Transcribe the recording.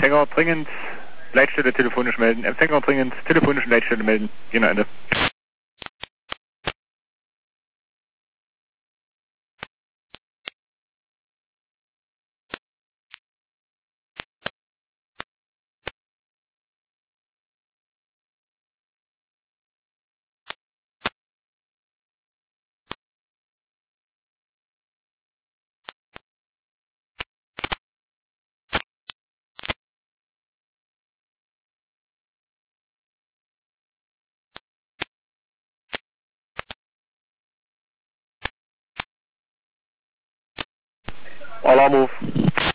Empfänger dringend, Leitstelle telefonisch melden. Empfänger dringend, telefonische Leitstelle melden. Genau, Ende. Alarmruf.